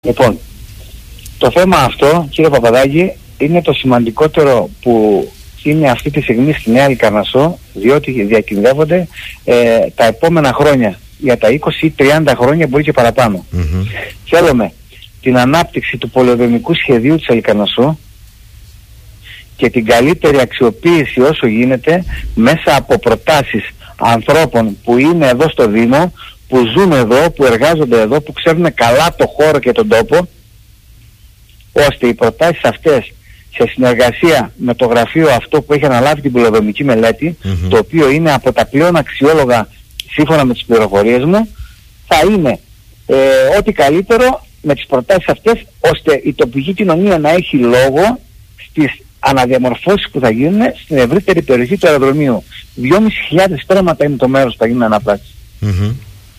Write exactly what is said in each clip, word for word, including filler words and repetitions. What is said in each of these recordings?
Λοιπόν, το θέμα αυτό, κύριε Παπαδάκη, είναι το σημαντικότερο που είναι αυτή τη στιγμή στη Νέα Λικαρνασσό, διότι διακινδεύονται ε, τα επόμενα χρόνια. Για τα είκοσι ή τριάντα χρόνια, μπορεί και παραπάνω. Mm-hmm. Θέλουμε την ανάπτυξη του πολεοδομικού σχεδίου της Λικαρνασσού και την καλύτερη αξιοποίηση όσο γίνεται μέσα από προτάσεις ανθρώπων που είναι εδώ στο Δήμο, που ζουν εδώ, που εργάζονται εδώ, που ξέρουν καλά το χώρο και τον τόπο, ώστε οι προτάσεις αυτές σε συνεργασία με το γραφείο αυτό που έχει αναλάβει την πολεοδομική μελέτη, mm-hmm. το οποίο είναι από τα πλέον αξιόλογα σύμφωνα με τις πληροφορίες μου, θα είναι ε, ό,τι καλύτερο με τις προτάσεις αυτές, ώστε η τοπική κοινωνία να έχει λόγο στις αναδιαμορφώσεις που θα γίνουν στην ευρύτερη περιοχή του αεροδρομίου. δυόμισι χιλιάδες στρέμματα είναι το μέρος που θα γίνουν ανάπλαση. Mm-hmm.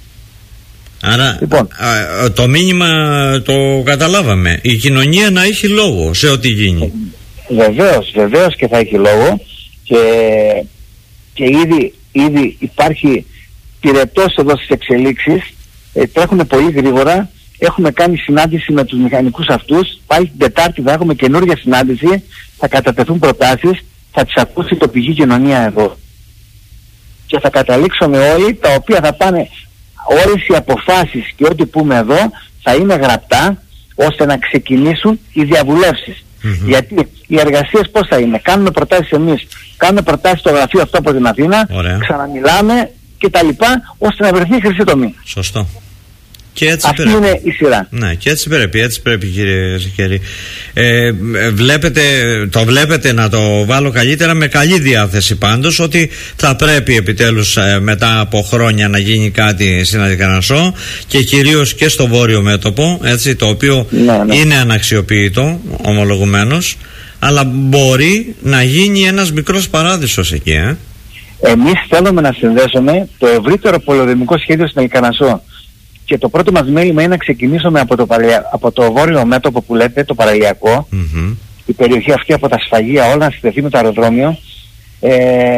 Άρα λοιπόν, α, το μήνυμα το καταλάβαμε. Η κοινωνία να έχει λόγο σε ό,τι γίνει. Βεβαίως, βεβαίως και θα έχει λόγο και, και ήδη, ήδη υπάρχει πυρετός εδώ στις εξελίξεις, ε, τρέχουν πολύ γρήγορα. Έχουμε κάνει συνάντηση με τους μηχανικούς αυτούς, πάλι την Τετάρτη θα έχουμε καινούργια συνάντηση, θα κατατεθούν προτάσεις, θα τις ακούσει η τοπική κοινωνία εδώ. Και θα καταλήξουμε όλοι, τα οποία θα πάνε, όλες οι αποφάσεις και ό,τι πούμε εδώ θα είναι γραπτά, ώστε να ξεκινήσουν οι διαβουλεύσεις. Mm-hmm. Γιατί οι εργασίες πώς θα είναι, κάνουμε προτάσεις εμείς, κάνουμε προτάσεις στο γραφείο αυτό από την Αθήνα, ωραία, ξαναμιλάμε και τα λοιπά, ώστε να βρεθεί η χρυσή τομή. Σωστό. Και έτσι αυτή πρέπει. Είναι η σειρά. Ναι, και έτσι πρέπει, έτσι πρέπει κύριε Ζικέρη. Ε, βλέπετε, το βλέπετε να το βάλω καλύτερα, με καλή διάθεση πάντως, ότι θα πρέπει επιτέλους ε, μετά από χρόνια να γίνει κάτι στην Λικαρνασσό και κυρίως και στο βόρειο μέτωπο, έτσι, το οποίο ναι, ναι. είναι αναξιοποιητό ομολογουμένως, αλλά μπορεί να γίνει ένας μικρός παράδεισος εκεί. Ε. Εμείς θέλουμε να συνδέσουμε το ευρύτερο πολεοδομικό σχέδιο στην Λικαρνασσό. Και το πρώτο μας μέλημα είναι να ξεκινήσουμε από το, παραλια... από το βόρειο μέτωπο που λέτε, το παραλιακό, mm-hmm. η περιοχή αυτή από τα σφαγεία, όλα να συνδεθεί με το αεροδρόμιο, ε...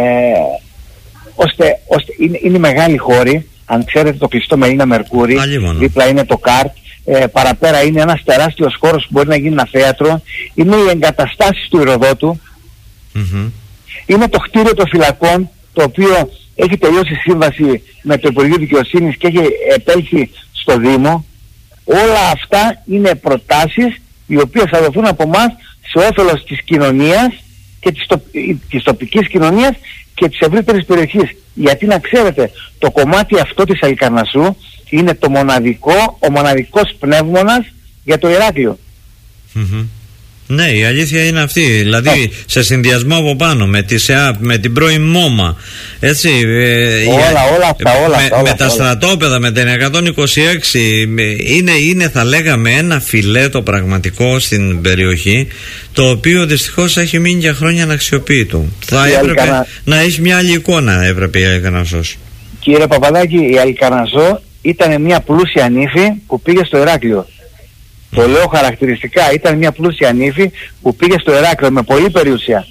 ώστε, ώστε είναι, είναι μεγάλη χώρη. Αν ξέρετε, το κλειστό Μελίνα Μερκούρη, δίπλα είναι το ΚΑΡΤ, ε, παραπέρα είναι ένας τεράστιος χώρος που μπορεί να γίνει ένα θέατρο, είναι οι εγκαταστάσεις του Ηροδότου, mm-hmm. είναι το κτίριο των φυλακών, το οποίο έχει τελειώσει σύμβαση με το Υπουργείο Δικαιοσύνης και έχει επέλθει στο Δήμο. Όλα αυτά είναι προτάσεις οι οποίες θα δοθούν από εμάς σε όφελος της κοινωνίας και της, το, της τοπικής κοινωνίας και της ευρύτερης περιοχής. Γιατί να ξέρετε, το κομμάτι αυτό της Λικαρνασσού είναι το μοναδικό, ο μοναδικός πνεύμονας για το Ηράκλειο. Mm-hmm. Ναι, η αλήθεια είναι αυτή. Δηλαδή, oh. σε συνδυασμό από πάνω με τη ΣΕΑΠ, με την πρώην ΜΟΜΑ, έτσι. Ε, όλα, όλα αυτά, όλα, με, όλα, με τα όλα. στρατόπεδα, με την εκατόν είκοσι έξι, είναι, είναι, θα λέγαμε, ένα φιλέτο πραγματικό στην περιοχή, το οποίο δυστυχώς έχει μείνει για χρόνια αναξιοποιητό. Θα έπρεπε Αλικανα... να έχει μια άλλη εικόνα, έπρεπε η Λικαρνασσός. Κύριε Παπαδάκη, η Λικαρνασσό ήταν μια πλούσια νύφη που πήγε στο Ηράκλειο. Το λέω χαρακτηριστικά, ήταν μια πλούσια νύφη που πήγε στο Ηράκλειο με πολλή περιουσία.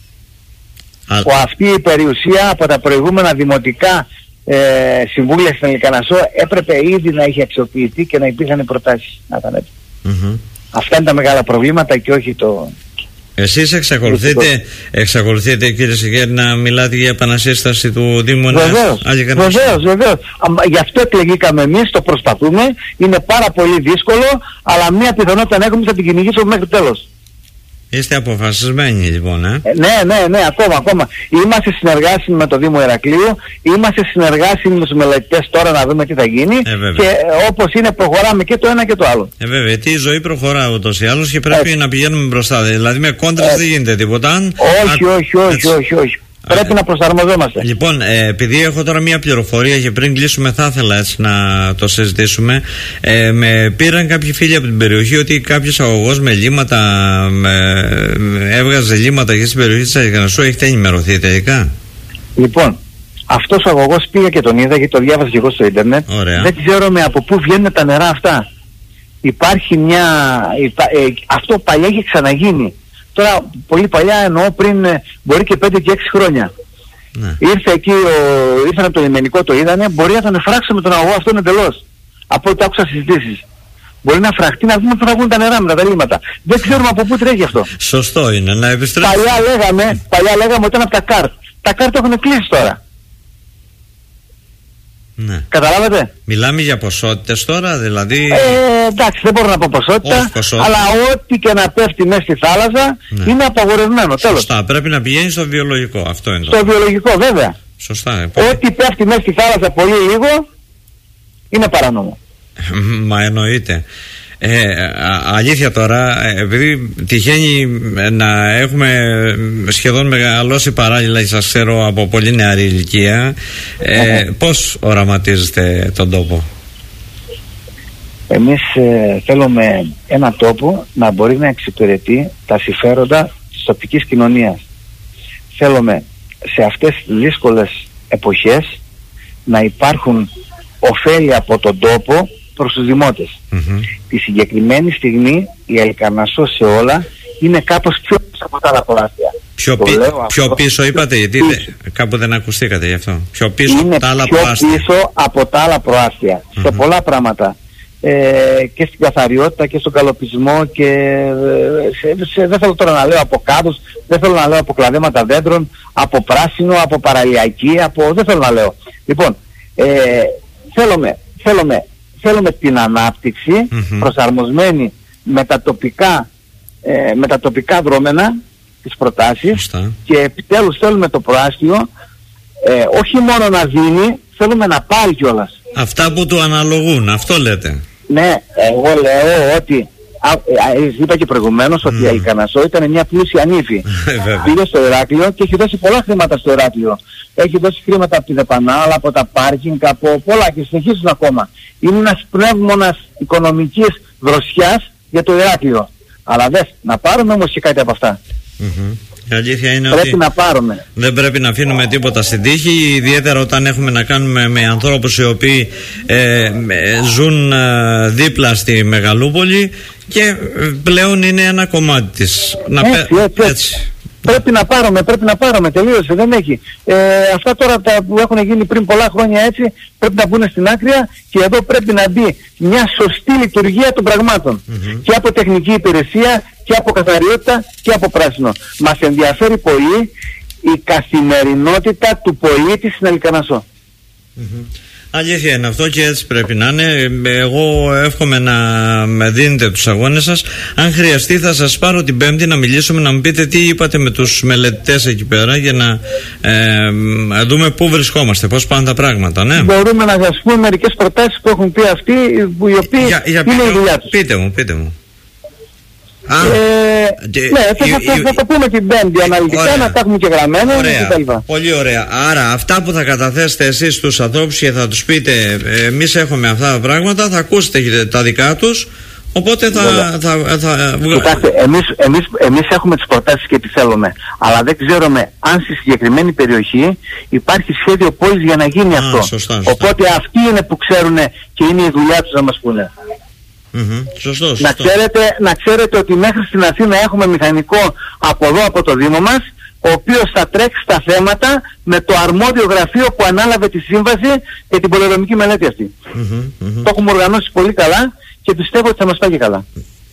Α... Που αυτή η περιουσία από τα προηγούμενα δημοτικά ε, συμβούλια στην Λικαρνασσό έπρεπε ήδη να είχε αξιοποιηθεί και να υπήρχαν προτάσεις. Να ήταν έτσι. Mm-hmm. Αυτά είναι τα μεγάλα προβλήματα και όχι το... Εσείς εξακολουθείτε, εξακολουθείτε κύριε Ζικέρη να μιλάτε για επανασύσταση του Δήμου Νέας Λικαρνασσού? Βεβαίως, βεβαίως. Γι' αυτό εκλεγήκαμε εμείς, το προσπαθούμε. Είναι πάρα πολύ δύσκολο, αλλά μια πιθανότητα να έχουμε θα την κυνηγήσουμε μέχρι τέλος. Είστε αποφασισμένοι λοιπόν, ε? ε? Ναι, ναι, ναι, ακόμα, ακόμα. Είμαστε συνεργάσιμοι με το Δήμο Ηρακλείου, είμαστε συνεργάσιμοι με τους μελετητές τώρα να δούμε τι θα γίνει. Ε, και ε, όπως είναι, προχωράμε και το ένα και το άλλο. Ε, βέβαια, τι η ζωή προχωρά ούτως ή άλλως και πρέπει ε. να πηγαίνουμε μπροστά. Δηλαδή με κόντρες ε. δεν γίνεται τίποτα. Όχι, Α, όχι, όχι, όχι, όχι. Πρέπει Α, να προσαρμοζόμαστε. Λοιπόν, ε, επειδή έχω τώρα μια πληροφορία και πριν κλείσουμε θα ήθελα έτσι να το συζητήσουμε. Ε, με πήραν κάποιοι φίλοι από την περιοχή ότι κάποιος αγωγός με λίματα με, έβγαζε λίματα και στην περιοχή της Λικαρνασσού. Έχετε ενημερωθεί τελικά? Λοιπόν, αυτός ο αγωγός πήγα και τον είδα, γιατί το διάβασα και εγώ στο ίντερνετ. Ωραία. Δεν ξέρω με από πού βγαίνουν τα νερά αυτά. Υπάρχει μια... Ε, αυτό παλιά έχει ξαναγίνει. Τώρα πολύ παλιά, εννοώ πριν μπορεί και πέντε και έξι χρόνια. Ναι. Ήρθε εκεί, ο, ήρθαν από το λιμενικό, το είδανε, μπορεί να τον εφράξουμε τον αγωγό αυτόν εντελώς. Από ό,τι άκουσα συζητήσεις. Μπορεί να φραχτεί, να δούμε πού θα βγουν τα νερά με τα δελήματα. Δεν ξέρουμε από πού τρέχει αυτό. Σωστό είναι, να επιστρέψει. Παλιά λέγαμε, παλιά λέγαμε ότι ήταν από τα κάρτ. Τα κάρτ έχουν κλείσει τώρα. Ναι. Καταλάβατε. Μιλάμε για ποσότητες τώρα, δηλαδή. Ε, εντάξει, δεν μπορώ να πω ποσότητα, ποσότητα. Αλλά ό,τι και να πέφτει μέσα στη θάλασσα, ναι, είναι απαγορευμένο. Σωστά, τέλος. Πρέπει να πηγαίνει στο βιολογικό. Αυτό είναι. Στο το βιολογικό, βέβαια. Σωστά. Ό,τι πέφτει μέσα στη θάλασσα πολύ λίγο είναι παράνομο. Μα εννοείται. Ε, α, αλήθεια τώρα, επειδή τυχαίνει να έχουμε σχεδόν μεγαλώσει παράλληλα, σας ξέρω από πολύ νεαρή ηλικία, ε, πώς οραματίζετε τον τόπο? Εμείς ε, θέλουμε ένα τόπο να μπορεί να εξυπηρετεί τα συμφέροντα της τοπικής κοινωνίας. Θέλουμε σε αυτές τις δύσκολες εποχές να υπάρχουν ωφέλη από τον τόπο προς τους δημότες. Mm-hmm. Τη συγκεκριμένη στιγμή η Αλικαρνασσό σε όλα είναι κάπως πιο πίσω από τα άλλα προάστια. Πιο, πι... πιο πίσω είπατε, γιατί πίσω. Δε... κάπου δεν ακουστήκατε γι' αυτό. Πιο πίσω είναι από τα άλλα πιο προάστια. πίσω από τα άλλα προάστια. Mm-hmm. Σε πολλά πράγματα. Ε, και στην καθαριότητα και στον καλοπισμό και σε, σε, δεν θέλω τώρα να λέω από κάδους, δεν θέλω να λέω από κλαδέματα δέντρων, από πράσινο, από παραλιακή, από... δεν θέλω να λέω. Λοιπόν, ε, θέλουμε, θέλουμε Θέλουμε την ανάπτυξη mm-hmm. προσαρμοσμένη με τα τοπικά, ε, με τα τοπικά δρόμενα, τις προτάσεις, mm-hmm. και επιτέλους θέλουμε το προάστιο ε, όχι μόνο να δίνει, θέλουμε να πάρει κιόλας. Αυτά που του αναλογούν, αυτό λέτε. Ναι, εγώ λέω ότι α, α, είπα και προηγουμένως mm. ότι η Αλικαρνασσό ήταν μια πλούσια νύφη. Πήγε στο Ηράκλειο και έχει δώσει πολλά χρήματα στο Ηράκλειο. Έχει δώσει χρήματα από τη Δεπανάλ, από τα πάρκινγκ, από πολλά και συνεχίζουν ακόμα. Είναι ένας πνεύμονας οικονομικής δροσιάς για το Ηράκλειο. Αλλά δες, να πάρουμε όμως και κάτι από αυτά. Mm-hmm. Η αλήθεια είναι πρέπει ότι να πάρουμε. Δεν πρέπει να αφήνουμε τίποτα στην τύχη, ιδιαίτερα όταν έχουμε να κάνουμε με ανθρώπους οι οποίοι ε, ζουν ε, δίπλα στη Μεγαλούπολη και πλέον είναι ένα κομμάτι της. Να έτσι, πε... έτσι, έτσι. Πρέπει να πάρουμε, πρέπει να πάρουμε, τελείωσε, δεν έχει. Ε, αυτά τώρα τα που έχουν γίνει πριν πολλά χρόνια έτσι, πρέπει να μπουν στην άκρη και εδώ πρέπει να μπει μια σωστή λειτουργία των πραγμάτων. Mm-hmm. Και από τεχνική υπηρεσία και από καθαριότητα και από πράσινο. Μας ενδιαφέρει πολύ η καθημερινότητα του πολίτη στην Αλικαρνασσό. Mm-hmm. Αλήθεια είναι αυτό και έτσι πρέπει να είναι. Εγώ εύχομαι να με δίνετε τους αγώνες σας. Αν χρειαστεί θα σας πάρω την Πέμπτη να μιλήσουμε, να μου πείτε τι είπατε με τους μελετητές εκεί πέρα για να ε, δούμε πού βρισκόμαστε, πώς πάνε τα πράγματα. Ναι. Μπορούμε να σας πούμε μερικές προτάσεις που έχουν πει αυτοί, που οι οποίοι για, για είναι η δουλειά τους. Πείτε μου, πείτε μου. Α, ε, και, ναι, θα, η, θα, η, θα το πούμε την Πέμπτη αναλυτικά, ωραία, να τα έχουμε και γραμμένα κτλ. Πολύ ωραία. Άρα αυτά που θα καταθέσετε εσείς στους ανθρώπους και θα τους πείτε εμείς έχουμε αυτά τα πράγματα, θα ακούσετε τα δικά τους, οπότε θα, θα, θα, θα βγάλουμε. Κοιτάξτε, εμείς, εμείς, εμείς έχουμε τις προτάσεις και τι θέλουμε, αλλά δεν ξέρουμε αν στη συγκεκριμένη περιοχή υπάρχει σχέδιο πόλης για να γίνει Α, αυτό. Σωστά, σωστά. Οπότε αυτοί είναι που ξέρουν και είναι η δουλειά τους να μας πούνε. Mm-hmm. Σωστό, σωστό. Να, ξέρετε, να ξέρετε ότι μέχρι στην Αθήνα έχουμε μηχανικό από εδώ από το Δήμο μας, ο οποίος θα τρέξει τα θέματα με το αρμόδιο γραφείο που ανάλαβε τη σύμβαση και την πολεοδομική μελέτη αυτή. Mm-hmm, mm-hmm. Το έχουμε οργανώσει πολύ καλά και πιστεύω ότι θα μας πάει και καλά.